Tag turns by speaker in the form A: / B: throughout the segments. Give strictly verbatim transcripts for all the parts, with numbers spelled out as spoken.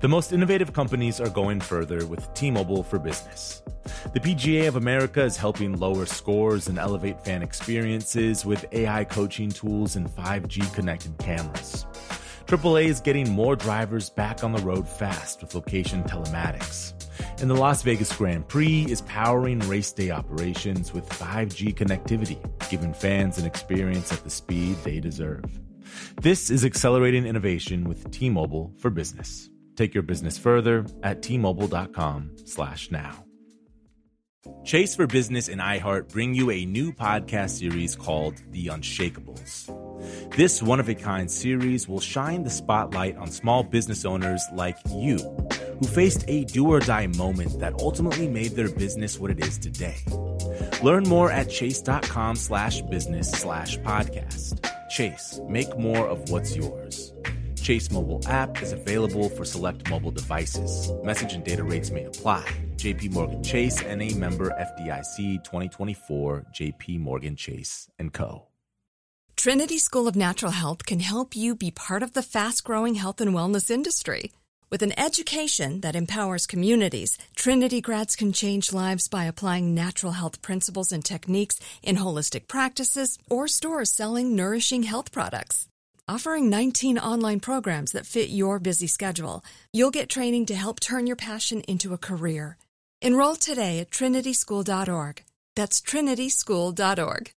A: The most innovative companies are going further with T-Mobile for Business. The P G A of America is helping lower scores and elevate fan experiences with A I coaching tools and five G connected cameras. triple A is getting more drivers back on the road fast with location telematics. And the Las Vegas Grand Prix is powering race day operations with five G connectivity, giving fans an experience at the speed they deserve. This is accelerating innovation with T-Mobile for Business. Take your business further at T-Mobile.com slash now. Chase for Business and iHeart bring you a new podcast series called The Unshakables. This one-of-a-kind series will shine the spotlight on small business owners like you, who faced a do-or-die moment that ultimately made their business what it is today. Learn more at chase.com slash business slash podcast. Chase, make more of what's yours. Chase mobile app is available for select mobile devices. Message and data rates may apply. J P Morgan Chase, N A member F D I C twenty twenty-four, J P Morgan Chase and Co.
B: Trinity School of Natural Health can help you be part of the fast-growing health and wellness industry. With an education that empowers communities, Trinity grads can change lives by applying natural health principles and techniques in holistic practices or stores selling nourishing health products. Offering nineteen online programs that fit your busy schedule, you'll get training to help turn your passion into a career. Enroll today at trinity school dot org. That's trinity school dot org.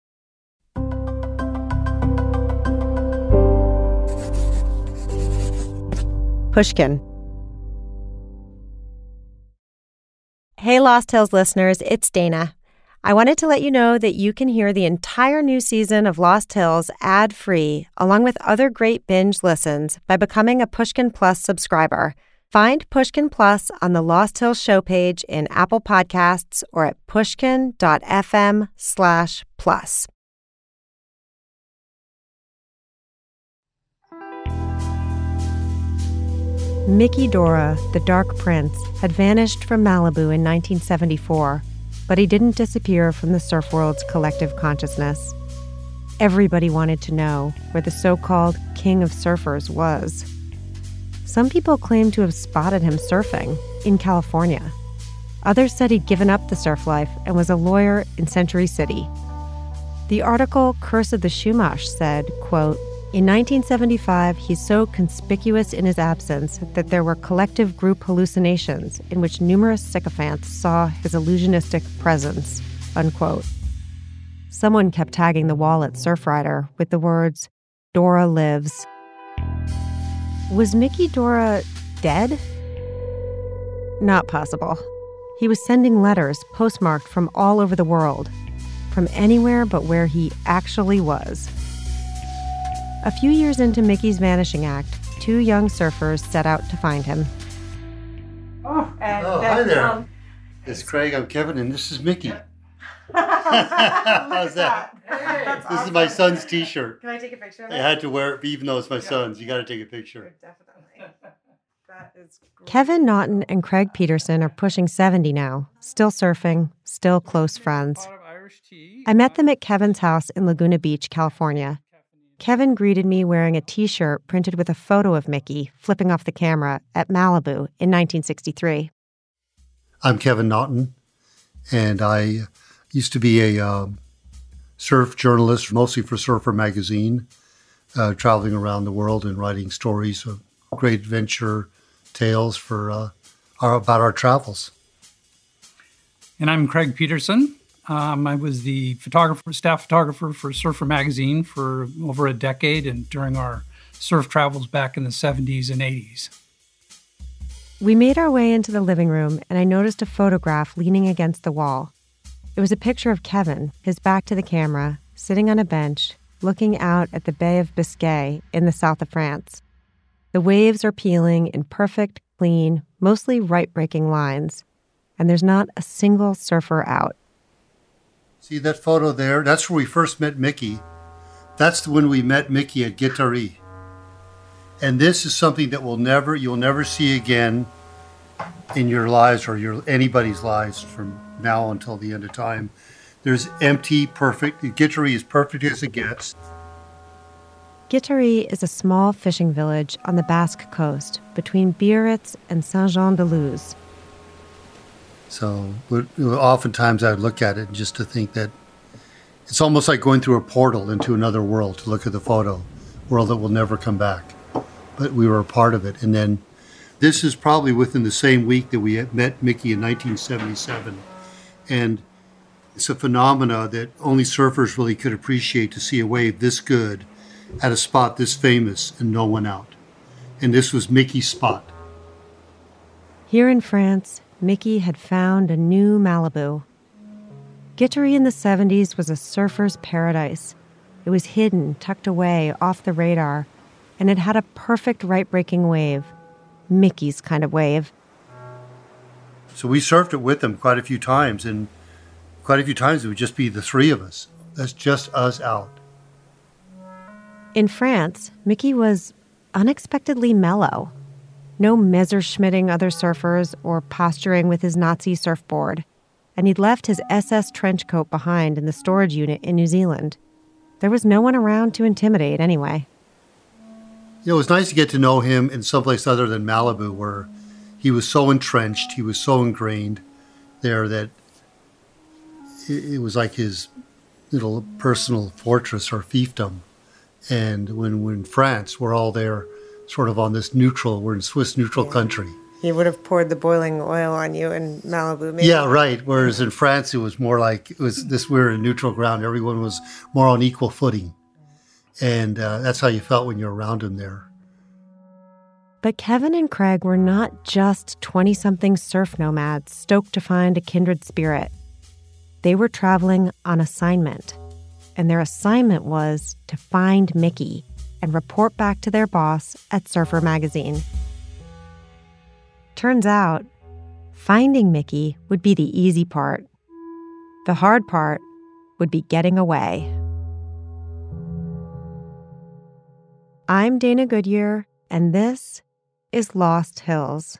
C: Pushkin. Hey, Lost Hills listeners, it's Dana. I wanted to let you know that you can hear the entire new season of Lost Hills ad-free, along with other great binge listens, by becoming a Pushkin Plus subscriber. Find Pushkin Plus on the Lost Hills show page in Apple Podcasts or at pushkin.fm slash plus. Mickey Dora, the Dark Prince, had vanished from Malibu in nineteen seventy-four, but he didn't disappear from the surf world's collective consciousness. Everybody wanted to know where the so-called king of surfers was. Some people claimed to have spotted him surfing in California. Others said he'd given up the surf life and was a lawyer in Century City. The article Curse of the Chumash said, quote, in nineteen seventy-five, he's so conspicuous in his absence that there were collective group hallucinations in which numerous sycophants saw his illusionistic presence, unquote. Someone kept tagging the wall at Surfrider with the words, Dora lives. Was Mickey Dora dead? Not possible. He was sending letters postmarked from all over the world, from anywhere but where he actually was. A few years into Mickey's vanishing act, two young surfers set out to find him.
D: Oh, and
E: oh
D: then,
E: hi there.
D: Um,
E: it's Craig, I'm Kevin, and this is Mickey.
D: How's
E: that?
D: Hey,
E: this
D: awesome.
E: is my son's t-shirt.
D: Can I take a picture of
E: I
D: it?
E: had to wear it, even though it's my
D: Yeah.
E: son's. You got to take a picture.
D: Definitely. That is great.
C: Kevin Naughton and Craig Peterson are pushing seventy now, still surfing, still close friends. I met them at Kevin's house in Laguna Beach, California. Kevin greeted me wearing a T-shirt printed with a photo of Mickey flipping off the camera at Malibu in nineteen sixty-three.
E: I'm Kevin Naughton, and I used to be a um, surf journalist, mostly for Surfer Magazine, uh, traveling around the world and writing stories of great adventure tales for uh, our, about our travels.
F: And I'm Craig Peterson. Um, I was the photographer, staff photographer for Surfer Magazine for over a decade and during our surf travels back in the seventies and eighties.
C: We made our way into the living room, and I noticed a photograph leaning against the wall. It was a picture of Kevin, his back to the camera, sitting on a bench, looking out at the Bay of Biscay in the south of France. The waves are peeling in perfect, clean, mostly right-breaking lines, and there's not a single surfer out.
E: See that photo there? That's where we first met Mickey. That's when we met Mickey at Guitari. And this is something that will never, you'll never see again in your lives or your anybody's lives from now until the end of time. There's empty, perfect. Guitari is perfect as it gets.
C: Guittari is a small fishing village on the Basque coast between Biarritz and Saint-Jean-de-Luz.
E: So oftentimes I would look at it just to think that it's almost like going through a portal into another world to look at the photo, world that will never come back. But we were a part of it. And then this is probably within the same week that we met Mickey in nineteen seventy-seven. And it's a phenomena that only surfers really could appreciate, to see a wave this good at a spot this famous and no one out. And this was Mickey's spot.
C: Here in France, Mickey had found a new Malibu. Guittari in the seventies was a surfer's paradise. It was hidden, tucked away, off the radar, and it had a perfect right-breaking wave. Mickey's kind of wave.
E: So we surfed it with him quite a few times, and quite a few times it would just be the three of us. That's just us out.
C: In France, Mickey was unexpectedly mellow. No messerschmitting other surfers or posturing with his Nazi surfboard. And he'd left his S S trench coat behind in the storage unit in New Zealand. There was no one around to intimidate anyway.
E: You know, it was nice to get to know him in someplace other than Malibu, where he was so entrenched, he was so ingrained there that it was like his little personal fortress or fiefdom. And when we're in France, we're all there sort of on this neutral, we're in Swiss neutral yeah. country.
D: He would have poured the boiling oil on you in Malibu, maybe.
E: Yeah, right. Whereas in France, it was more like, it was this, we were in neutral ground. Everyone was more on equal footing. And uh, that's how you felt when you're around him there.
C: But Kevin and Craig were not just twenty-something surf nomads stoked to find a kindred spirit. They were traveling on assignment. And their assignment was to find Mickey and report back to their boss at Surfer Magazine. Turns out, finding Mickey would be the easy part. The hard part would be getting away. I'm Dana Goodyear, and this is Lost Hills.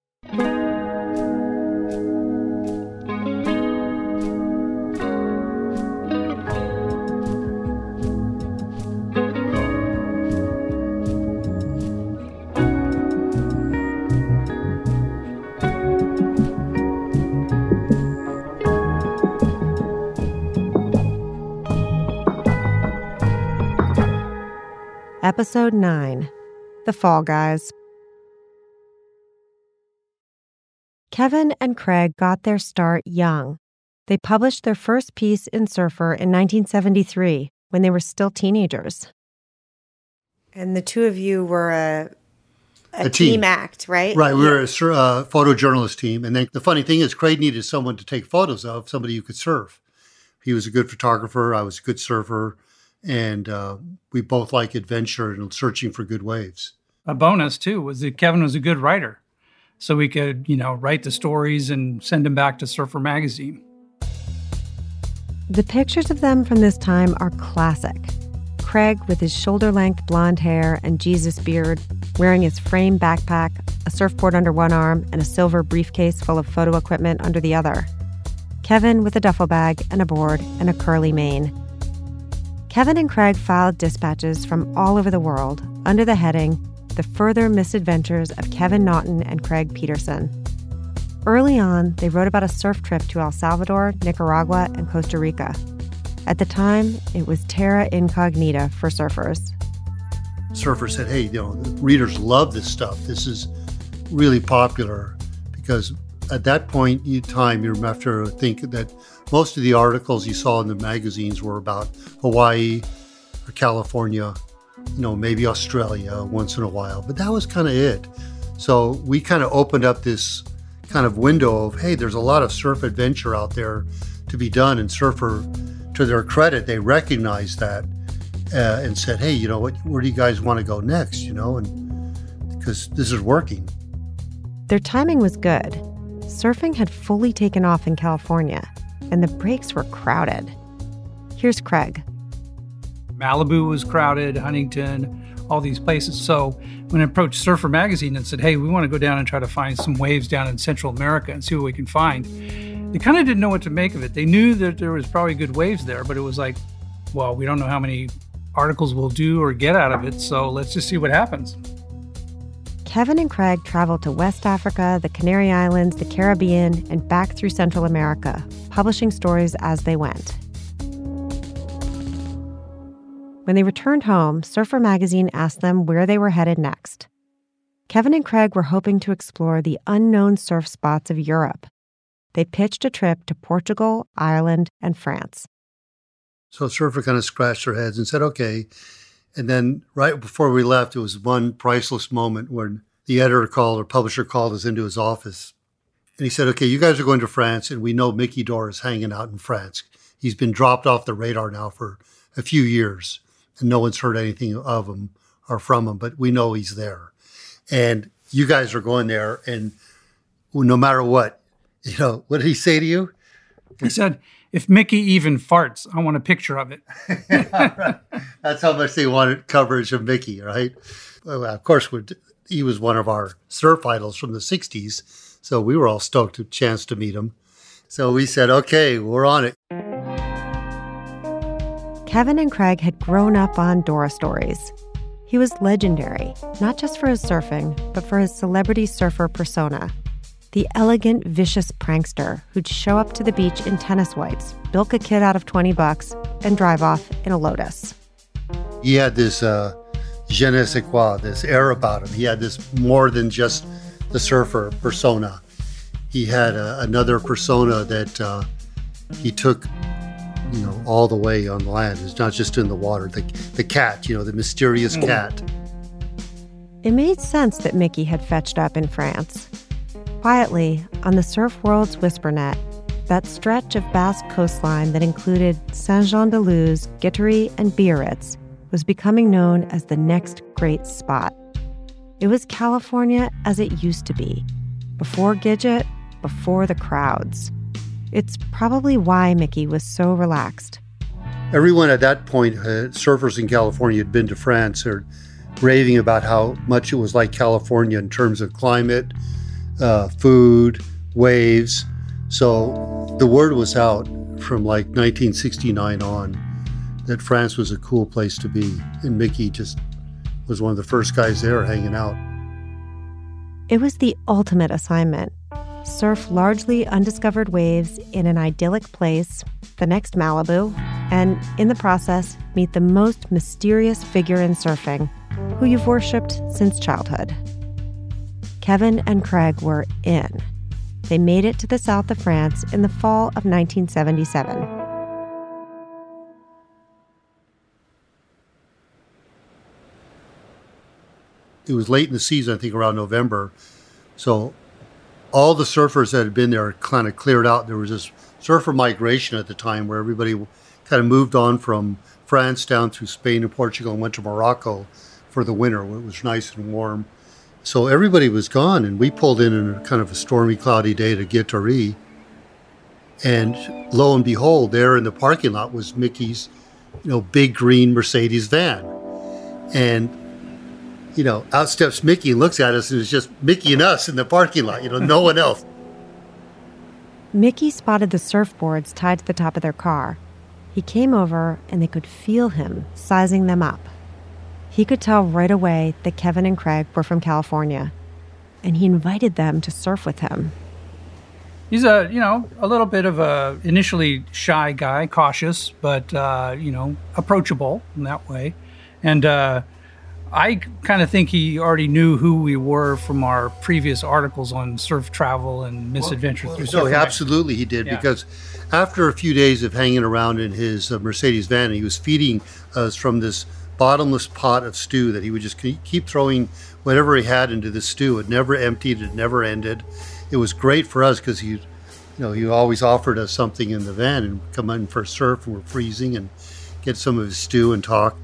C: Episode nine, The Fall Guys. Kevin and Craig got their start young. They published their first piece in Surfer in nineteen seventy-three when they were still teenagers.
D: And the two of you were a, a,
E: a
D: team.
E: team
D: act, right?
E: Right, we
D: yeah.
E: were a uh, photojournalist team. And then the funny thing is, Craig needed someone to take photos of, somebody who could surf. He was a good photographer, I was a good surfer. And uh, we both like adventure and searching for good waves.
F: A bonus, too, was that Kevin was a good writer. So we could, you know, write the stories and send them back to Surfer Magazine.
C: The pictures of them from this time are classic. Craig with his shoulder-length blonde hair and Jesus beard, wearing his frame backpack, a surfboard under one arm, and a silver briefcase full of photo equipment under the other. Kevin with a duffel bag and a board and a curly mane. Kevin and Craig filed dispatches from all over the world under the heading, The Further Misadventures of Kevin Naughton and Craig Peterson. Early on, they wrote about a surf trip to El Salvador, Nicaragua, and Costa Rica. At the time, it was terra incognita for surfers.
E: Surfers said, hey, you know, the readers love this stuff. This is really popular, because at that point in time, you have to think that most of the articles you saw in the magazines were about Hawaii or California, you know, maybe Australia once in a while, but that was kind of it. So we kind of opened up this kind of window of, hey, there's a lot of surf adventure out there to be done. And Surfer, to their credit, they recognized that uh, and said, hey, you know what, where do you guys want to go next? You know, and because this is working.
C: Their timing was good. Surfing had fully taken off in California, and the breaks were crowded. Here's Craig.
F: Malibu was crowded, Huntington, all these places. So when I approached Surfer Magazine and said, hey, we want to go down and try to find some waves down in Central America and see what we can find, they kind of didn't know what to make of it. They knew that there was probably good waves there, but it was like, well, we don't know how many articles will do or get out of it. So let's just see what happens.
C: Kevin and Craig traveled to West Africa, the Canary Islands, the Caribbean, and back through Central America, publishing stories as they went. When they returned home, Surfer Magazine asked them where they were headed next. Kevin and Craig were hoping to explore the unknown surf spots of Europe. They pitched a trip to Portugal, Ireland, and France.
E: So Surfer kind of scratched their heads and said, okay. And then right before we left, it was one priceless moment when the editor called or publisher called us into his office. And he said, okay, you guys are going to France, and we know Mickey Dora is hanging out in France. He's been dropped off the radar now for a few years, and no one's heard anything of him or from him, but we know he's there. And you guys are going there, and no matter what, you know, what did he say to you?
F: He said, if Mickey even farts, I want a picture of it.
E: That's how much they wanted coverage of Mickey, right? Well, of course, he was one of our surf idols from the sixties, so we were all stoked to chance to meet him. So we said, okay, we're on it.
C: Kevin and Craig had grown up on Dora stories. He was legendary, not just for his surfing, but for his celebrity surfer persona. The elegant, vicious prankster who'd show up to the beach in tennis whites, bilk a kid out of twenty bucks, and drive off in a Lotus.
E: He had this uh, je ne sais quoi, this air about him. He had this more than just the surfer persona. He had uh, another persona that uh, he took, you know, all the way on land. It's not just in the water. The, the cat, you know, the mysterious cat.
C: It made sense that Mickey had fetched up in France. Quietly, on the surf world's whispernet, that stretch of Basque coastline that included Saint-Jean-de-Luz, Guitry, and Biarritz was becoming known as the next great spot. It was California as it used to be, before Gidget, before the crowds. It's probably why Mickey was so relaxed.
E: Everyone at that point, uh, surfers in California had been to France, or raving about how much it was like California in terms of climate, uh, food, waves. So the word was out from like nineteen sixty-nine on that France was a cool place to be. And Mickey just was one of the first guys there hanging out.
C: It was the ultimate assignment. Surf largely undiscovered waves in an idyllic place, the next Malibu, and in the process, meet the most mysterious figure in surfing, who you've worshipped since childhood. Kevin and Craig were in. They made it to the south of France in the fall of nineteen seventy-seven.
E: It was late in the season, I think around November. So all the surfers that had been there kind of cleared out. There was this surfer migration at the time where everybody kind of moved on from France down through Spain and Portugal and went to Morocco for the winter when it was nice and warm. So everybody was gone, and we pulled in on a kind of a stormy, cloudy day to Guitry. And lo and behold, there in the parking lot was Mickey's, you know, big green Mercedes van. And, you know, out steps Mickey and looks at us, and it's just Mickey and us in the parking lot, you know, no one else.
C: Mickey spotted the surfboards tied to the top of their car. He came over, and they could feel him sizing them up. He could tell right away that Kevin and Craig were from California, and he invited them to surf with him.
F: He's a, you know, a little bit of a initially shy guy, cautious, but, uh, you know, approachable in that way. And uh, I kind of think he already knew who we were from our previous articles on surf travel and misadventure
E: well,
F: through
E: well,
F: surf.
E: No, absolutely he did, yeah. Because after a few days of hanging around in his uh, Mercedes van, he was feeding us from this bottomless pot of stew that he would just keep throwing whatever he had into the stew. It never emptied, it never ended. It was great for us because he, you know, he always offered us something in the van and come in for a surf, and we're freezing, and get some of his stew and talk.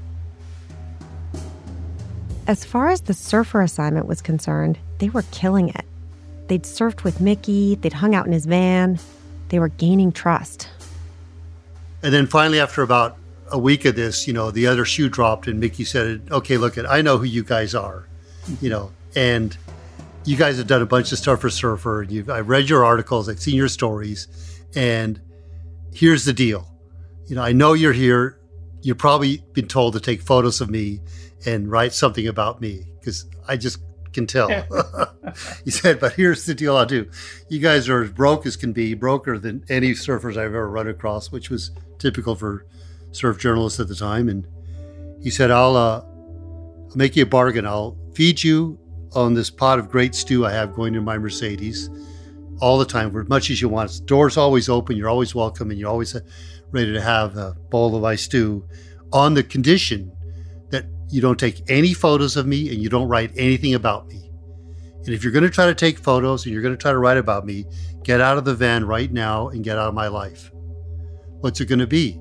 C: As far as the surfer assignment was concerned, they were killing it. They'd surfed with Mickey, they'd hung out in his van, they were gaining trust.
E: And then finally, after about a week of this, you know, the other shoe dropped, and Mickey said, okay, look, it, I know who you guys are, you know, and you guys have done a bunch of stuff for Surfer. And you've, I've read your articles, I've seen your stories, and here's the deal. You know, I know you're here. you've probably been told to take photos of me and write something about me, because I just can tell. He said, but here's the deal I'll do. You guys are as broke as can be, broker than any surfers I've ever run across, which was typical for surf journalists at the time. And he said, I'll, uh, I'll make you a bargain. I'll feed you on this pot of great stew I have going in my Mercedes all the time, for as much as you want. The door's always open. You're always welcome, and you're always ready to have a bowl of my stew, on the condition that you don't take any photos of me and you don't write anything about me. And if you're going to try to take photos and you're going to try to write about me, get out of the van right now and get out of my life. What's it going to be?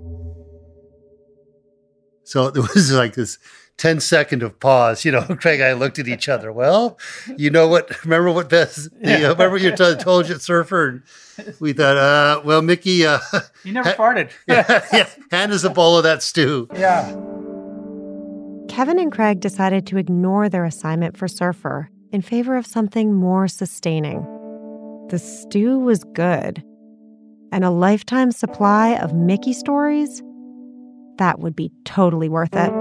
E: So there was like this ten second of pause. You know, Craig and I looked at each other. Well, you know what? Remember what Beth, the, uh, remember you t- told you at Surfer? And we thought, uh, well, Mickey. Uh,
F: you never
E: ha-
F: farted.
E: yeah, yeah, hand us a bowl of that stew.
F: Yeah.
C: Kevin and Craig decided to ignore their assignment for Surfer in favor of something more sustaining. The stew was good. And a lifetime supply of Mickey stories? That would be totally worth it.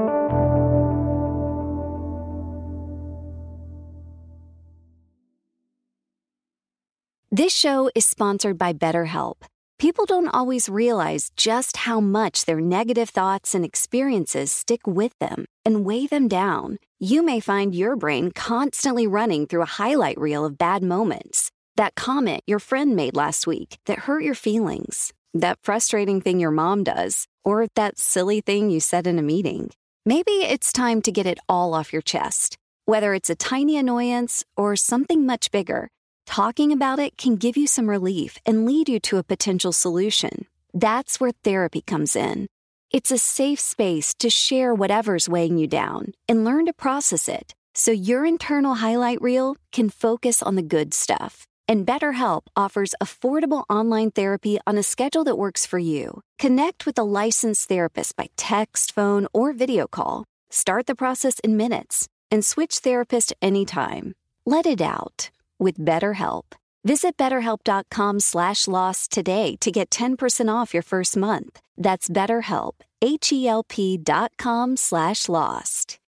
G: This show is sponsored by BetterHelp. People don't always realize just how much their negative thoughts and experiences stick with them and weigh them down. You may find your brain constantly running through a highlight reel of bad moments. That comment your friend made last week that hurt your feelings. That frustrating thing your mom does. Or that silly thing you said in a meeting. Maybe it's time to get it all off your chest. Whether it's a tiny annoyance or something much bigger, talking about it can give you some relief and lead you to a potential solution. That's where therapy comes in. It's a safe space to share whatever's weighing you down and learn to process it so your internal highlight reel can focus on the good stuff. And BetterHelp offers affordable online therapy on a schedule that works for you. Connect with a licensed therapist by text, phone, or video call. Start the process in minutes and switch therapist anytime. Let it out with BetterHelp. Visit betterhelp.com slash lost today to get ten percent off your first month. That's BetterHelp, H-E-L-P dot com slash lost.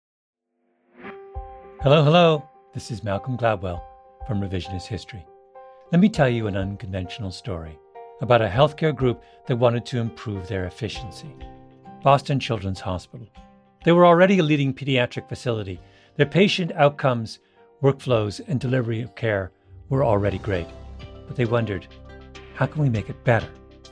H: Hello, hello. This is Malcolm Gladwell from Revisionist History. Let me tell you an unconventional story about a healthcare group that wanted to improve their efficiency. Boston Children's Hospital. They were already a leading pediatric facility. Their patient outcomes, workflows, and delivery of care were already great. But they wondered, how can we make it better?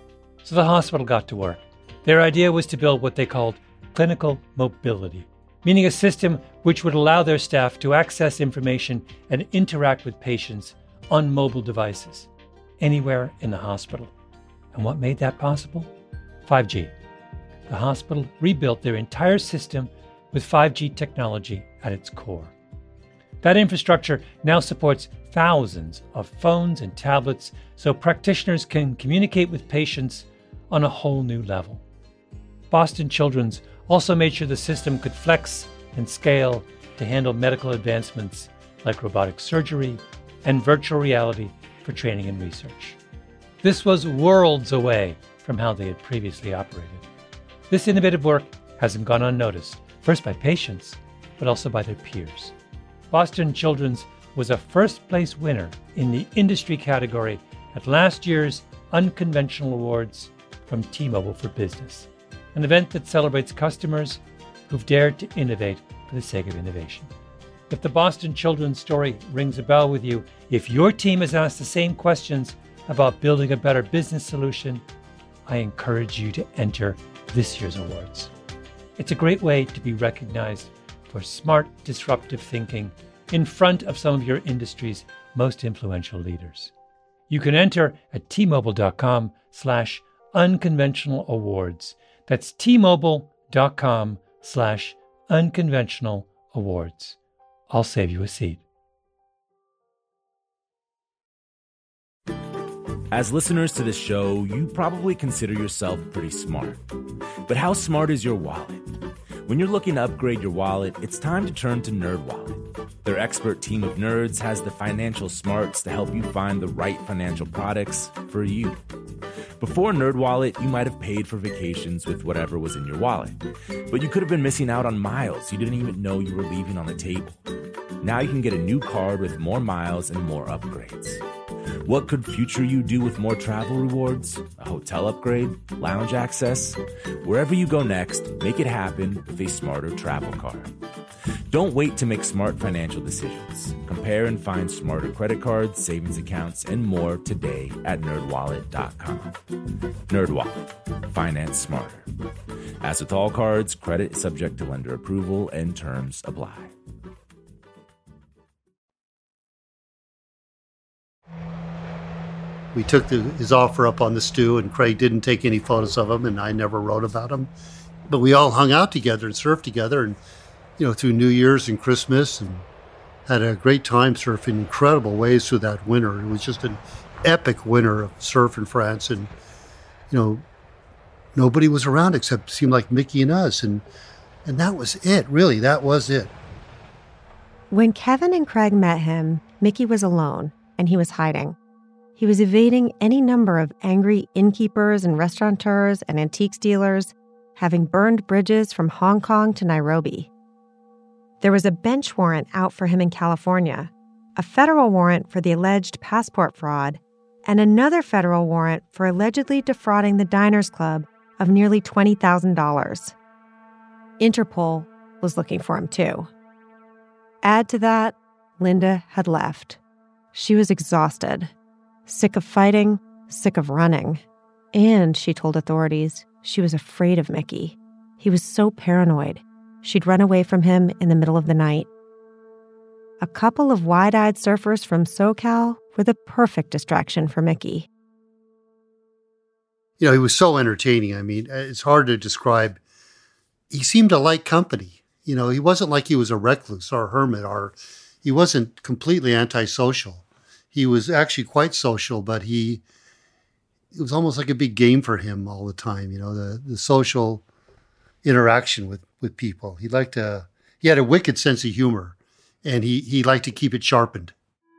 H: So the hospital got to work. Their idea was to build what they called clinical mobility, meaning a system which would allow their staff to access information and interact with patients on mobile devices, anywhere in the hospital. And what made that possible? five G. The hospital rebuilt their entire system with five G technology at its core. That infrastructure now supports thousands of phones and tablets so practitioners can communicate with patients on a whole new level. Boston Children's also made sure the system could flex and scale to handle medical advancements like robotic surgery and virtual reality for training and research. This was worlds away from how they had previously operated. This innovative work hasn't gone unnoticed, first by patients, but also by their peers. Boston Children's was a first-place winner in the industry category at last year's Unconventional Awards from T-Mobile for Business, an event that celebrates customers who've dared to innovate for the sake of innovation. If the Boston Children's story rings a bell with you, if your team has asked the same questions about building a better business solution, I encourage you to enter this year's awards. It's a great way to be recognized for smart, disruptive thinking in front of some of your industry's most influential leaders. You can enter at T-Mobile.com slash unconventional awards. That's T-Mobile.com slash unconventional awards. I'll save you a seat.
A: As listeners to this show, you probably consider yourself pretty smart. But how smart is your wallet? When you're looking to upgrade your wallet, it's time to turn to NerdWallet. Their expert team of nerds has the financial smarts to help you find the right financial products for you. Before NerdWallet, you might have paid for vacations with whatever was in your wallet. But you could have been missing out on miles you didn't even know you were leaving on the table. Now you can get a new card with more miles and more upgrades. What could future you do with more travel rewards? A hotel upgrade? Lounge access? Wherever you go next, make it happen with a smarter travel card. Don't wait to make smart financial decisions. Compare and find smarter credit cards, savings accounts, and more today at nerd wallet dot com. NerdWallet. Finance smarter. As with all cards, credit is subject to lender approval and terms apply.
E: We took the, his offer up on the stew, and Craig didn't take any photos of him, and I never wrote about him. But we all hung out together and surfed together, and you know, through New Year's and Christmas, and had a great time surfing incredible waves through that winter. It was just an epic winter of surf in France, and you know, nobody was around except it seemed like Mickey and us, and and that was it. Really, that was it.
C: When Kevin and Craig met him, Mickey was alone, and he was hiding. He was evading any number of angry innkeepers and restaurateurs and antiques dealers, having burned bridges from Hong Kong to Nairobi. There was a bench warrant out for him in California, a federal warrant for the alleged passport fraud, and another federal warrant for allegedly defrauding the Diners Club of nearly twenty thousand dollars. Interpol was looking for him too. Add to that, Linda had left. She was exhausted. Sick of fighting, sick of running. And, she told authorities, she was afraid of Mickey. He was so paranoid. She'd run away from him in the middle of the night. A couple of wide-eyed surfers from SoCal were the perfect distraction for Mickey.
E: You know, he was so entertaining. I mean, it's hard to describe. He seemed to like company. You know, he wasn't like he was a recluse or a hermit, or he wasn't completely antisocial. He was actually quite social, but he, it was almost like a big game for him all the time, you know, the, the social interaction with, with people. He liked to, he had a wicked sense of humor, and he, he liked to keep it sharpened.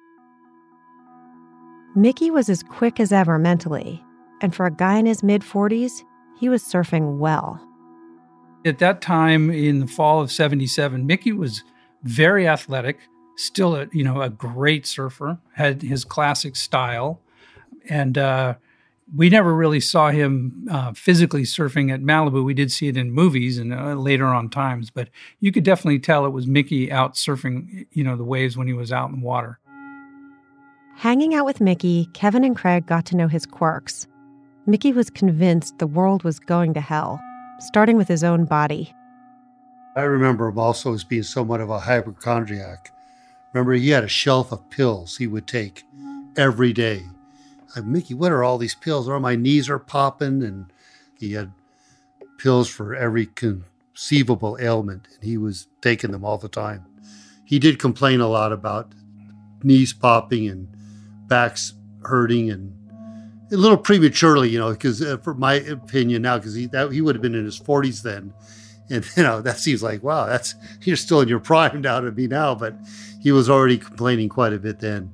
C: Mickey was as quick as ever mentally, and for a guy in his mid-forties, he was surfing well.
F: At that time, in the fall of seventy-seven, Mickey was very athletic, still a, you know, a great surfer, had his classic style. And uh, we never really saw him uh, physically surfing at Malibu. We did see it in movies and uh, later on times, but you could definitely tell it was Mickey out surfing, you know, the waves when he was out in the water.
C: Hanging out with Mickey, Kevin and Craig got to know his quirks. Mickey was convinced the world was going to hell, starting with his own body.
E: I remember him also as being somewhat of a hypochondriac. Remember, he had a shelf of pills he would take every day. I, Mickey, what are all these pills? Oh, my knees are popping. And he had pills for every conceivable ailment, and he was taking them all the time. He did complain a lot about knees popping and backs hurting, and a little prematurely, you know, because uh, for my opinion now, because he that, he would have been in his forties then. And, you know, that seems like, wow, that's you're still in your prime now to me now. But he was already complaining quite a bit then.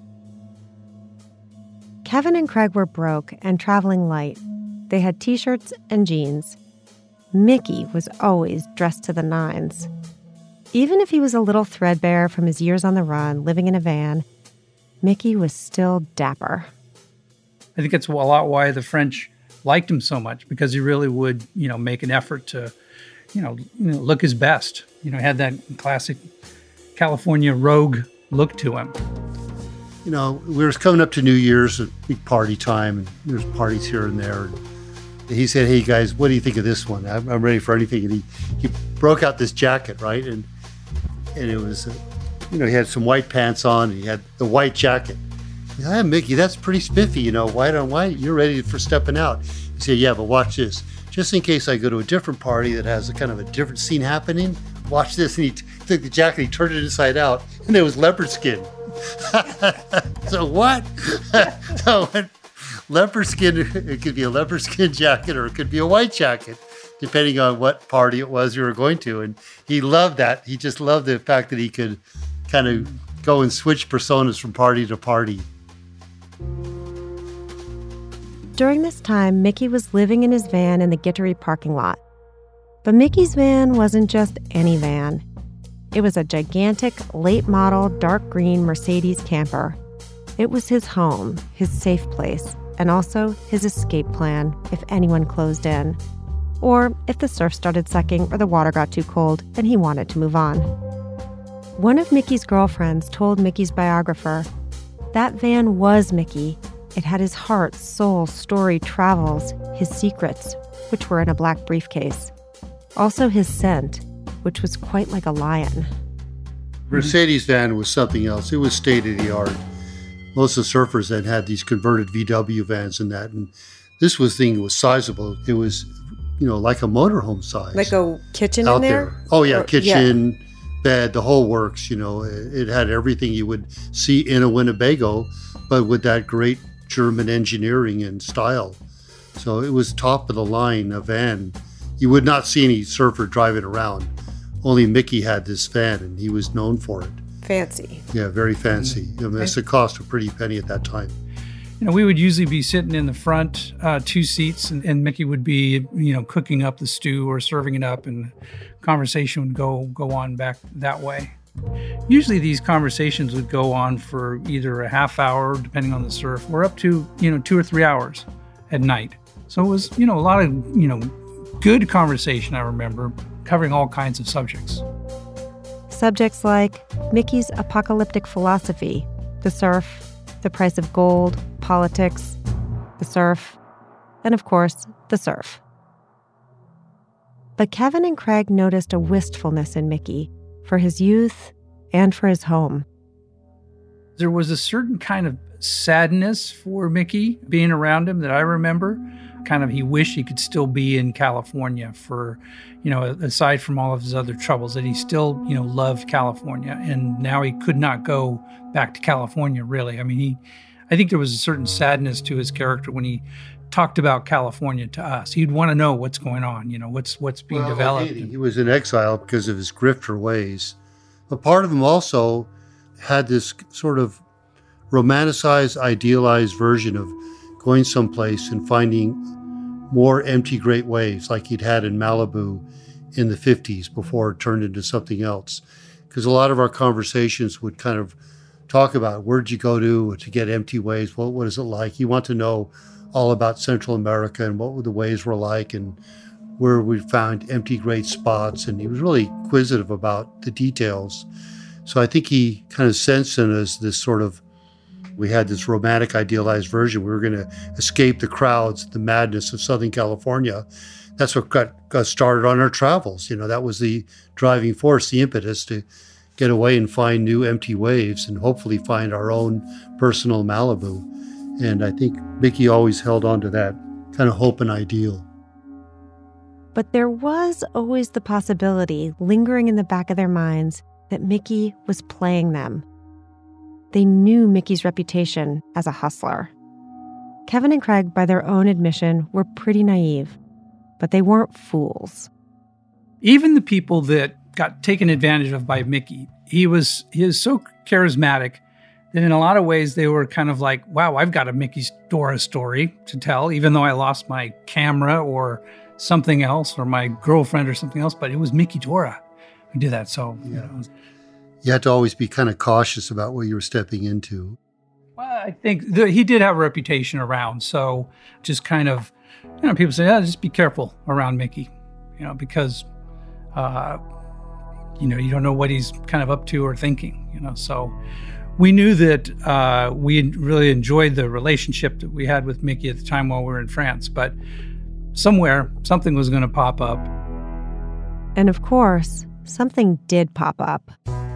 C: Kevin and Craig were broke and traveling light. They had T-shirts and jeans. Mickey was always dressed to the nines. Even if he was a little threadbare from his years on the run, living in a van, Mickey was still dapper.
F: I think it's a lot why the French liked him so much, because he really would, you know, make an effort to, you know, you know look his best. You know, had that classic California rogue look to him.
E: You know, we were coming up to New Year's, a big party time, and there's parties here and there. And he said, "Hey guys, what do you think of this one? I'm, I'm ready for anything." And he, he broke out this jacket, right? And and it was, uh, you know, he had some white pants on, and he had the white jacket. Yeah, Mickey, that's pretty spiffy, you know, white on white. You're ready for stepping out. He said, "Yeah, but watch this. Just in case I go to a different party that has a kind of a different scene happening, watch this." And he t- took the jacket, he turned it inside out, and there was leopard skin. So what? So what? Leopard skin, it could be a leopard skin jacket or it could be a white jacket, depending on what party it was you were going to. And he loved that. He just loved the fact that he could kind of go and switch personas from party to party.
C: During this time, Mickey was living in his van in the Gittery parking lot. But Mickey's van wasn't just any van. It was a gigantic, late-model, dark green Mercedes camper. It was his home, his safe place, and also his escape plan if anyone closed in. Or if the surf started sucking or the water got too cold and he wanted to move on. One of Mickey's girlfriends told Mickey's biographer, that van was Mickey. It had his heart, soul, story, travels, his secrets, which were in a black briefcase. Also his scent, which was quite like a lion.
E: Mercedes van was something else. It was state-of-the-art. Most of the surfers then had these converted V W vans and that, and this was thing was sizable. It was, you know, like a motorhome size.
D: Like a kitchen
E: out
D: in there?
E: there. Oh yeah,
D: or,
E: kitchen,
D: yeah.
E: bed, the whole works. You know, it, it had everything you would see in a Winnebago, but with that great German engineering and style. So it was top of the line, a van. You would not see any surfer driving around. Only Mickey had this van, and he was known for it.
D: Fancy.
E: Yeah, very fancy. I mean, it's a cost a pretty penny at that time.
F: You know, we would usually be sitting in the front uh, two seats, and, and Mickey would be, you know, cooking up the stew or serving it up, and conversation would go go on back that way. Usually these conversations would go on for either a half hour, depending on the surf, or up to, you know, two or three hours at night. So it was, you know, a lot of, you know, good conversation, I remember, covering all kinds of subjects.
C: Subjects like Mickey's apocalyptic philosophy, the surf, the price of gold, politics, the surf, and of course, the surf. But Kevin and Craig noticed a wistfulness in Mickey for his youth and for his home.
F: There was a certain kind of sadness for Mickey being around him that I remember. Kind of he wished he could still be in California for, you know, aside from all of his other troubles, that he still, you know, loved California. And now he could not go back to California, really. I mean, he, I think there was a certain sadness to his character when he talked about California to us. He'd want to know what's going on, you know, what's what's being
E: well,
F: developed.
E: He, he was in exile because of his grifter ways. But part of him also had this sort of romanticized, idealized version of going someplace and finding more empty great waves like he'd had in Malibu in the fifties before it turned into something else. Because a lot of our conversations would kind of talk about where'd you go to to get empty waves? What, what is it like? You want to know all about Central America and what the waves were like and where we found empty great spots. And he was really inquisitive about the details. So I think he kind of sensed in us this sort of, we had this romantic, idealized version. We were going to escape the crowds, the madness of Southern California. That's what got, got started on our travels. You know, that was the driving force, the impetus to get away and find new empty waves and hopefully find our own personal Malibu. And I think Mickey always held on to that kind of hope and ideal.
C: But there was always the possibility lingering in the back of their minds that Mickey was playing them. They knew Mickey's reputation as a hustler. Kevin and Craig, by their own admission, were pretty naive, but they weren't fools.
F: Even the people that got taken advantage of by Mickey, he was he was so charismatic that in a lot of ways they were kind of like, wow, I've got a Mickey's Dora story to tell, even though I lost my camera or something else or my girlfriend or something else, but it was Mickey Dora who did that. So,
E: yeah.
F: you know.
E: You had to always be kind of cautious about what you were stepping into.
F: Well, I think the, he did have a reputation around. So just kind of, you know, people say, oh, just be careful around Mickey, you know, because, uh, you know, you don't know what he's kind of up to or thinking, you know. So we knew that uh, we really enjoyed the relationship that we had with Mickey at the time while we were in France. But somewhere, something was going to pop up.
C: And of course, something did pop up.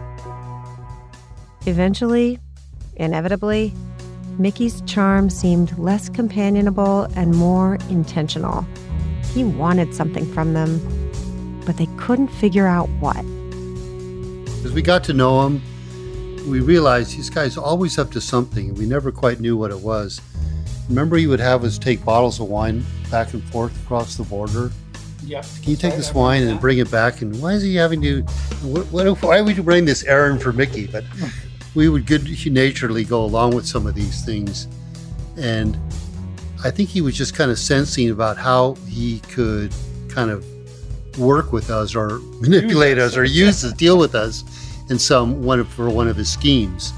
C: Eventually, inevitably, Mickey's charm seemed less companionable and more intentional. He wanted something from them, but they couldn't figure out what.
E: As we got to know him, we realized this guy's always up to something. We never quite knew what it was. Remember, he would have us take bottles of wine back and forth across the border?
F: Yep.
E: Can you take this wine and bring it back? And why is he having to, what, what, why would you bring this errand for Mickey? But we would good-naturedly go along with some of these things. And I think he was just kind of sensing about how he could kind of work with us or manipulate us or use us, deal with us in some one of, for one of his schemes.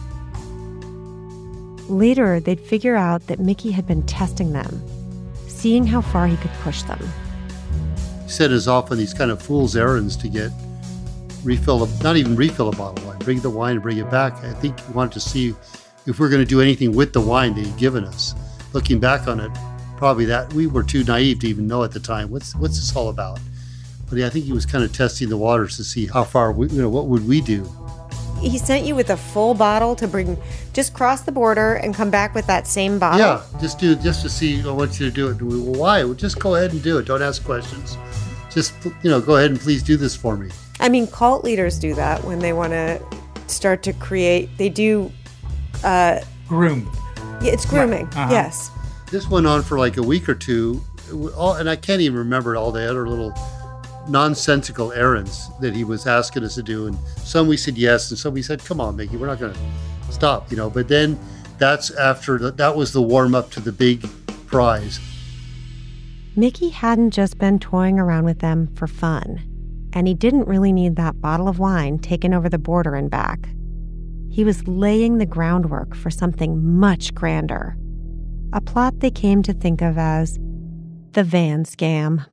C: Later, they'd figure out that Mickey had been testing them, seeing how far he could push them.
E: He said as often these kind of fool's errands to get refill, a, not even refill a bottle of wine, bring the wine and bring it back. I think he wanted to see if we're going to do anything with the wine that he'd given us. Looking back on it, probably that we were too naive to even know at the time, what's what's this all about? But yeah, I think he was kind of testing the waters to see how far, we, you know, what would we do?
D: He sent you with a full bottle to bring, just cross the border and come back with that same bottle?
E: Yeah, just do just to see, I want you to do it. Well, why? Well, just go ahead and do it. Don't ask questions. Just, you know, go ahead and please do this for me.
D: I mean, cult leaders do that when they want to start to create, they do... Uh,
F: Groom.
D: Yeah, it's grooming,
F: uh-huh.
D: Yes.
E: This went on for like a week or two, all, and I can't even remember all the other little nonsensical errands that he was asking us to do. And some we said yes, and some we said, come on, Mickey, we're not going to stop, you know. But then that's after, the, that was the warm-up to the big prize.
C: Mickey hadn't just been toying around with them for fun, and he didn't really need that bottle of wine taken over the border and back. He was laying the groundwork for something much grander, a plot they came to think of as the van scam.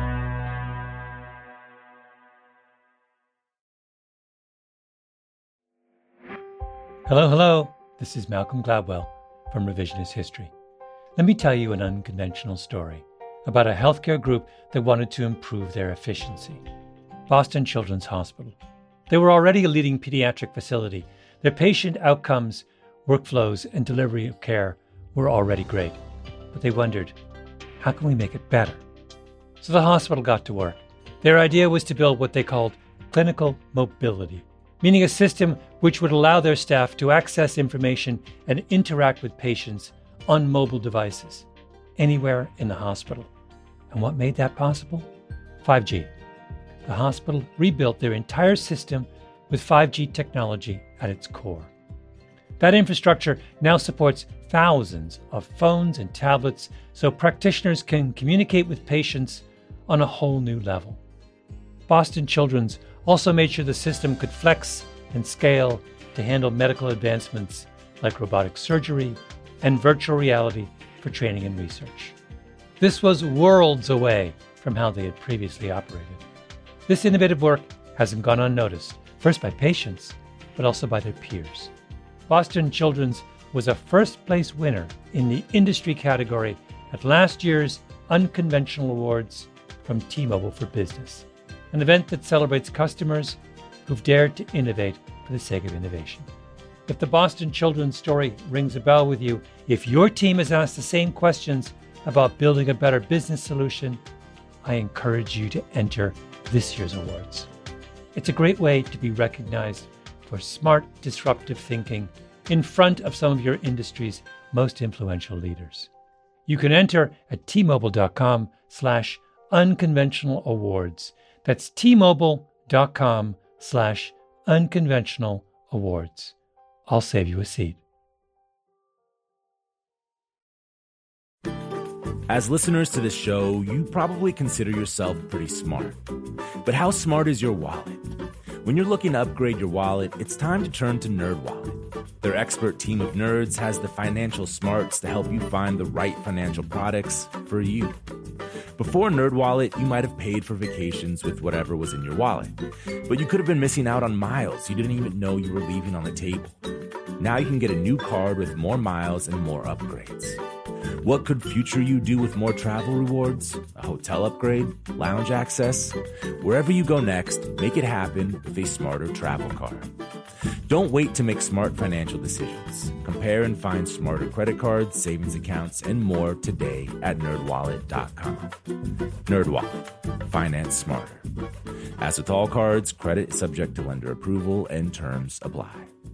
H: Hello, hello. This is Malcolm Gladwell from Revisionist History. Let me tell you an unconventional story about a healthcare group that wanted to improve their efficiency. Boston Children's Hospital. They were already a leading pediatric facility. Their patient outcomes, workflows, and delivery of care were already great. But they wondered, how can we make it better? So the hospital got to work. Their idea was to build what they called clinical mobility, meaning a system which would allow their staff to access information and interact with patients on mobile devices, anywhere in the hospital. And what made that possible? five G. The hospital rebuilt their entire system with five G technology at its core. That infrastructure now supports thousands of phones and tablets so practitioners can communicate with patients on a whole new level. Boston Children's also made sure the system could flex and scale to handle medical advancements like robotic surgery and virtual reality for training and research. This was worlds away from how they had previously operated. This innovative work hasn't gone unnoticed, first by patients, but also by their peers. Boston Children's was a first-place winner in the industry category at last year's Unconventional Awards from T-Mobile for Business, an event that celebrates customers who've dared to innovate for the sake of innovation. If the Boston Children's story rings a bell with you, if your team has asked the same questions about building a better business solution, I encourage you to enter this year's awards. It's a great way to be recognized for smart, disruptive thinking in front of some of your industry's most influential leaders. You can enter at T-Mobile.com slash unconventional awards. That's T-Mobile.com slash unconventional awards. I'll save you a seat.
A: As listeners to this show, you probably consider yourself pretty smart. But how smart is your wallet? When you're looking to upgrade your wallet, it's time to turn to NerdWallet. Their expert team of nerds has the financial smarts to help you find the right financial products for you. Before NerdWallet, you might have paid for vacations with whatever was in your wallet. But you could have been missing out on miles you didn't even know you were leaving on the table. Now you can get a new card with more miles and more upgrades. What could future you do with more travel rewards? A hotel upgrade? Lounge access? Wherever you go next, make it happen with a smarter travel card. Don't wait to make smart financial decisions. Compare and find smarter credit cards, savings accounts, and more today at nerd wallet dot com. NerdWallet. Finance smarter. As with all cards, credit is subject to lender approval and terms apply.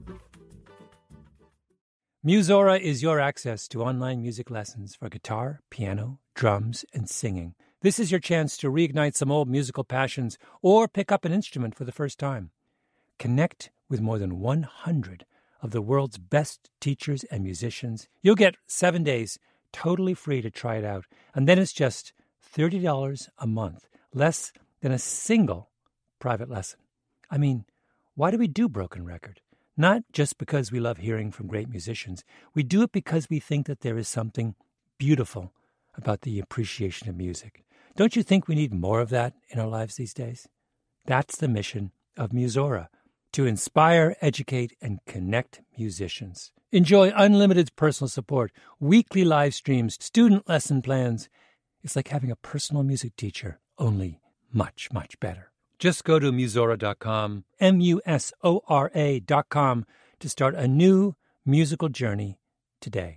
H: Musora is your access to online music lessons for guitar, piano, drums, and singing. This is your chance to reignite some old musical passions or pick up an instrument for the first time. Connect with more than one hundred of the world's best teachers and musicians. You'll get seven days, totally free to try it out. And then it's just thirty dollars a month, less than a single private lesson. I mean, why do we do Broken Record? Not just because we love hearing from great musicians. We do it because we think that there is something beautiful about the appreciation of music. Don't you think we need more of that in our lives these days? That's the mission of Musora, to inspire, educate, and connect musicians. Enjoy unlimited personal support, weekly live streams, student lesson plans. It's like having a personal music teacher, only much, much better. Just go to musora dot com, M U S O R A dot com, to start a new musical journey today.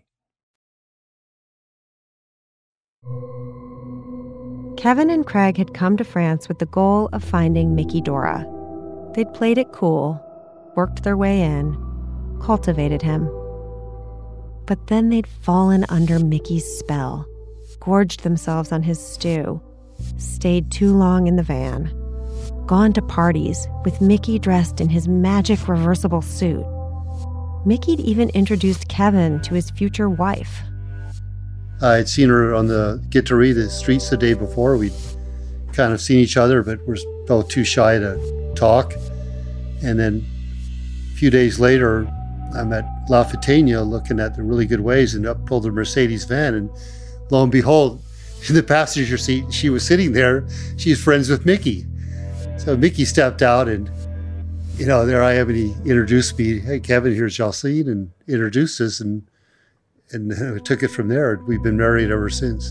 C: Kevin and Craig had come to France with the goal of finding Mickey Dora. They'd played it cool, worked their way in, cultivated him. But then they'd fallen under Mickey's spell, gorged themselves on his stew, stayed too long in the van, gone to parties with Mickey dressed in his magic reversible suit. Mickey'd even introduced Kevin to his future wife.
E: I had seen her on the Guitaree, the streets the day before. We'd kind of seen each other, but we're both too shy to talk. And then a few days later, I'm at La Fatenia looking at the really good ways, and up pulled the Mercedes van, and lo and behold, in the passenger seat, she was sitting there. She's friends with Mickey. So Mickey stepped out, and, you know, there I am, and he introduced me. Hey, Kevin, here's Jocelyn, and introduced us, and and we took it from there. We've been married ever since.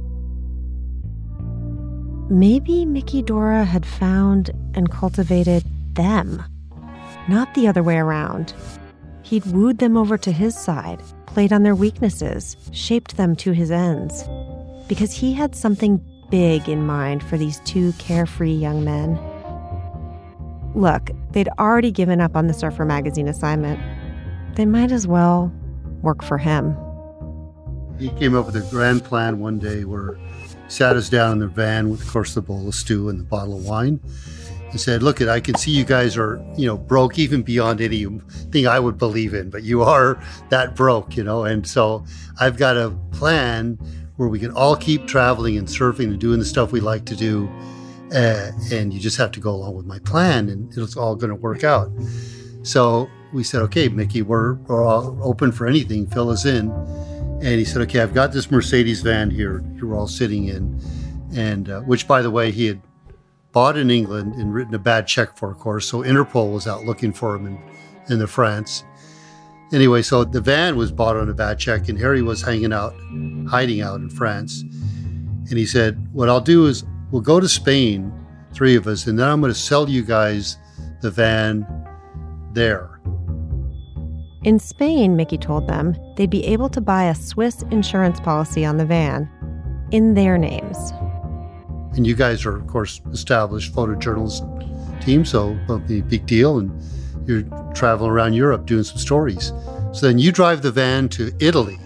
C: Maybe Mickey Dora had found and cultivated them, not the other way around. He'd wooed them over to his side, played on their weaknesses, shaped them to his ends, because he had something big in mind for these two carefree young men. Look, they'd already given up on the Surfer magazine assignment. They might as well work for him.
E: He came up with a grand plan one day where he sat us down in the van with, of course, the bowl of stew and the bottle of wine, and said, look, I can see you guys are, you know, broke even beyond anything I would believe in, but you are that broke, you know, and so I've got a plan where we can all keep traveling and surfing and doing the stuff we like to do, uh, and you just have to go along with my plan, and it's all going to work out. So we said, okay, Mickey, we're, we're all open for anything, fill us in. And he said, okay, I've got this Mercedes van here you're all sitting in, and uh, which, by the way, he had bought in England and written a bad check for, of course, so Interpol was out looking for him in, in the France. Anyway, so the van was bought on a bad check, and Harry was hanging out, hiding out in France. And he said, what I'll do is we'll go to Spain, three of us, and then I'm going to sell you guys the van there.
C: In Spain, Mickey told them, they'd be able to buy a Swiss insurance policy on the van in their names.
E: And you guys are, of course, established photojournalist team, so it'll be a big deal. And you're traveling around Europe doing some stories. So then you drive the van to Italy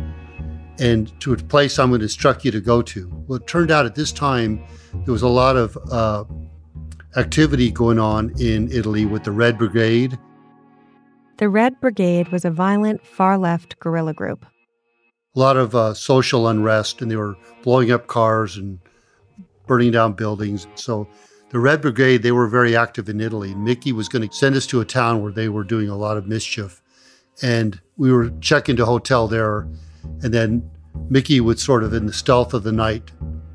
E: and to a place I'm going to instruct you to go to. Well, it turned out at this time, there was a lot of uh, activity going on in Italy with the Red Brigade.
C: The Red Brigade was a violent, far-left guerrilla group.
E: A lot of uh, social unrest, and they were blowing up cars and burning down buildings. So the Red Brigade, they were very active in Italy. Mickey was going to send us to a town where they were doing a lot of mischief. And we were checking into a hotel there, and then Mickey would sort of, in the stealth of the night,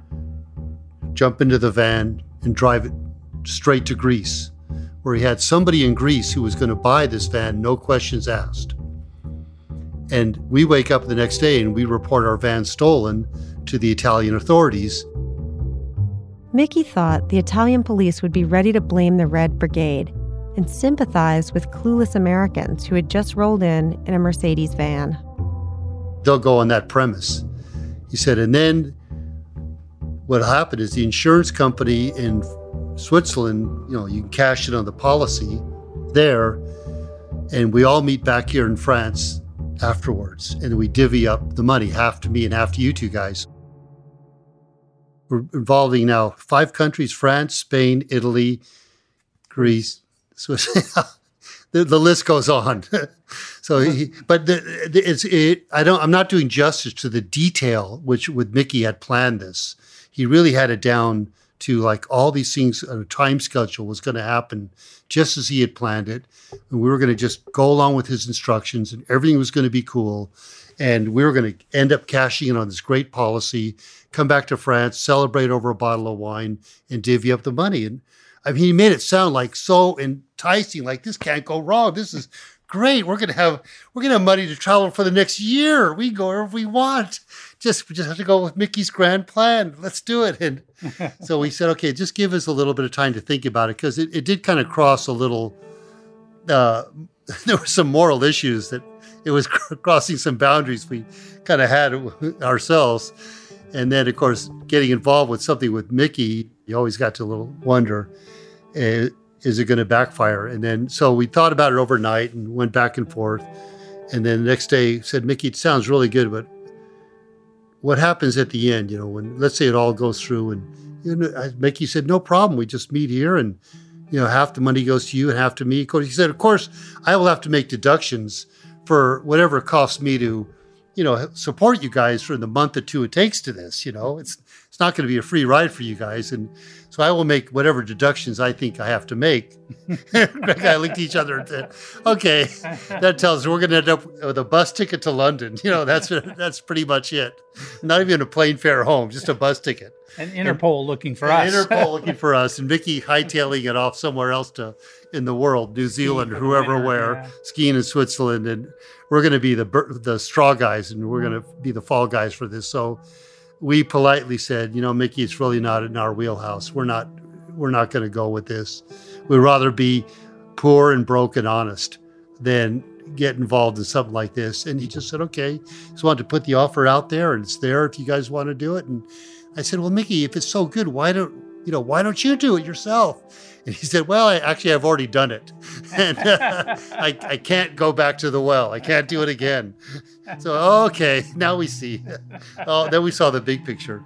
E: jump into the van and drive it straight to Greece, where he had somebody in Greece who was going to buy this van, no questions asked. And we wake up the next day and we report our van stolen to the Italian authorities.
C: Mickey thought the Italian police would be ready to blame the Red Brigade and sympathize with clueless Americans who had just rolled in in a Mercedes van.
E: They'll go on that premise. He said, and then what happened is the insurance company in Switzerland, you know, you can cash in on the policy there, and we all meet back here in France afterwards, and we divvy up the money, half to me and half to you two guys. We're involving now five countries: France, Spain, Italy, Greece, Swiss. the, the list goes on. So, he, but the, the, it's it. I don't. I'm not doing justice to the detail which with Mickey had planned this. He really had it down to like all these things. A time schedule was going to happen just as he had planned it, and we were going to just go along with his instructions, and everything was going to be cool, and we were going to end up cashing in on this great policy, come back to France, celebrate over a bottle of wine, and divvy up the money. And I mean, he made it sound like so enticing, like this can't go wrong. This is great. We're gonna have we're gonna have money to travel for the next year. We go wherever we want. Just we just have to go with Mickey's grand plan. Let's do it. And so we said, okay, just give us a little bit of time to think about it, because it, it did kind of cross a little. Uh, there were some moral issues that it was crossing some boundaries we kind of had ourselves. And then, of course, getting involved with something with Mickey, you always got to a little wonder, uh, is it going to backfire? And then, so we thought about it overnight and went back and forth. And then the next day said, Mickey, it sounds really good, but what happens at the end? You know, when, let's say it all goes through, and you know, Mickey said, no problem. We just meet here, and, you know, half the money goes to you and half to me. He said, of course, I will have to make deductions for whatever it costs me to, you know, support you guys for the month or two it takes to this. You know, it's it's not going to be a free ride for you guys. And so I will make whatever deductions I think I have to make. Greg and I looked at each other and said, okay, that tells us we're going to end up with a bus ticket to London. You know, that's that's pretty much it. Not even a plane fare home, just a bus ticket.
F: And Interpol and, looking for
E: and
F: us.
E: Interpol looking for us. And Mickey hightailing it off somewhere else to in the world, New Zealand or whoever
F: winter,
E: where,
F: yeah. skiing
E: in Switzerland. And we're going to be the the straw guys, and we're going to be the fall guys for this. So we politely said, you know, Mickey, it's really not in our wheelhouse. We're not we're not going to go with this. We'd rather be poor and broke and honest than get involved in something like this. And he just said, okay. Just wanted to put the offer out there, and it's there if you guys want to do it. And I said, well, Mickey, if it's so good, why don't you know why don't you do it yourself? And he said, well, I, actually, I've already done it. And uh, I, I can't go back to the well. I can't do it again. So, okay, now we see. Oh, then we saw the big picture.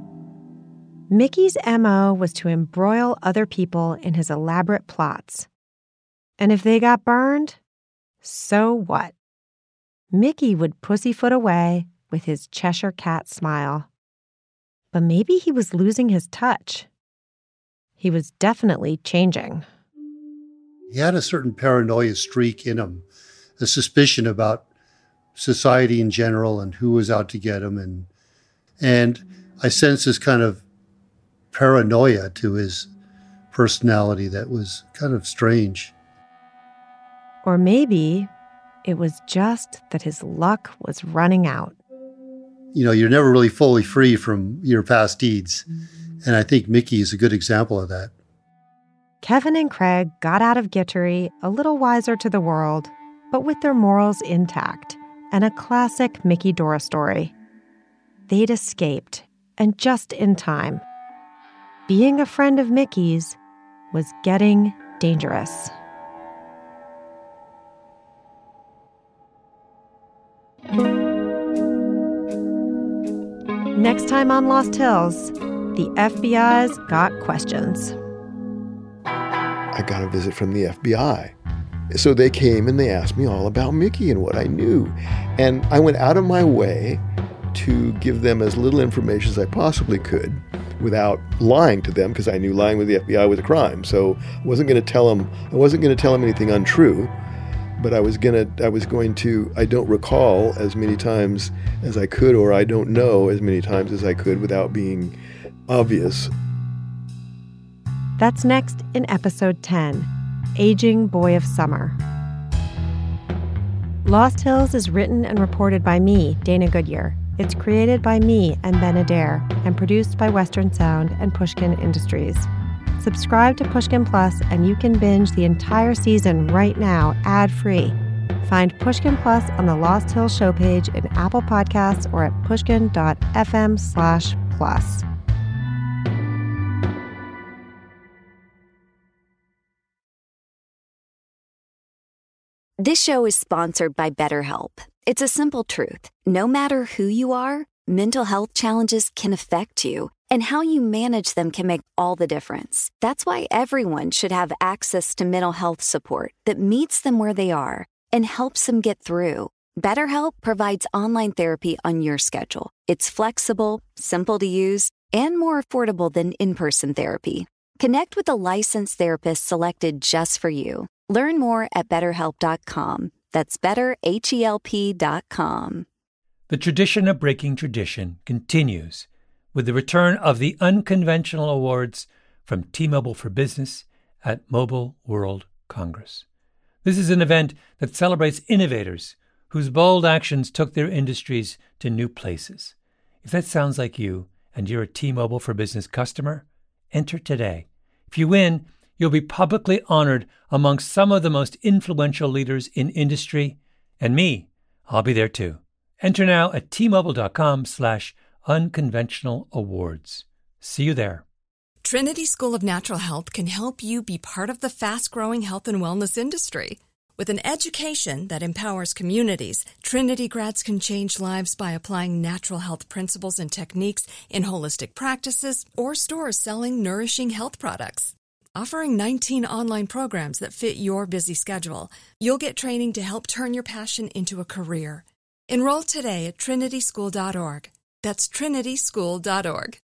C: Mickey's M O was to embroil other people in his elaborate plots. And if they got burned, so what? Mickey would pussyfoot away with his Cheshire cat smile. But maybe he was losing his touch. He was definitely changing.
E: He had a certain paranoia streak in him, a suspicion about society in general and who was out to get him. And, and I sensed this kind of paranoia to his personality that was kind of strange.
C: Or maybe it was just that his luck was running out.
E: You know, you're never really fully free from your past deeds. And I think Mickey is a good example of that.
C: Kevin and Craig got out of Gittery a little wiser to the world, but with their morals intact, and a classic Mickey Dora story. They'd escaped, and just in time. Being a friend of Mickey's was getting dangerous. Next time on Lost Hills, the F B I's got questions.
I: I got a visit from the F B I. So they came and they asked me all about Mickey and what I knew. And I went out of my way to give them as little information as I possibly could without lying to them, because I knew lying with the F B I was a crime. So I wasn't going to tell them, I wasn't going to tell them anything untrue. But I was gonna, I was going to, I don't recall as many times as I could, or I don't know as many times as I could without being obvious.
C: That's next in episode ten, Aging Boy of Summer. Lost Hills is written and reported by me, Dana Goodyear. It's created by me and Ben Adair, and produced by Western Sound and Pushkin Industries. Subscribe to Pushkin Plus, and you can binge the entire season right now, ad-free. Find Pushkin Plus on the Lost Hills show page in Apple Podcasts or at pushkin.fm slash plus.
G: This show is sponsored by BetterHelp. It's a simple truth. No matter who you are, mental health challenges can affect you, And how you manage them can make all the difference. That's why everyone should have access to mental health support that meets them where they are and helps them get through. BetterHelp provides online therapy on your schedule. It's flexible, simple to use, and more affordable than in-person therapy. Connect with a licensed therapist selected just for you. Learn more at better help dot com. That's better help dot com.
H: The tradition of breaking tradition continues with the return of the Unconventional Awards from T-Mobile for Business at Mobile World Congress. This is an event that celebrates innovators whose bold actions took their industries to new places. If that sounds like you and you're a T-Mobile for Business customer, enter today. If you win, you'll be publicly honored amongst some of the most influential leaders in industry. And me, I'll be there too. Enter now at T-Mobile.com slash unconventional awards. See you there.
B: Trinity School of Natural Health can help you be part of the fast-growing health and wellness industry. With an education that empowers communities, Trinity grads can change lives by applying natural health principles and techniques in holistic practices or stores selling nourishing health products. Offering nineteen online programs that fit your busy schedule, you'll get training to help turn your passion into a career. Enroll today at trinity school dot org. That's trinity school dot org.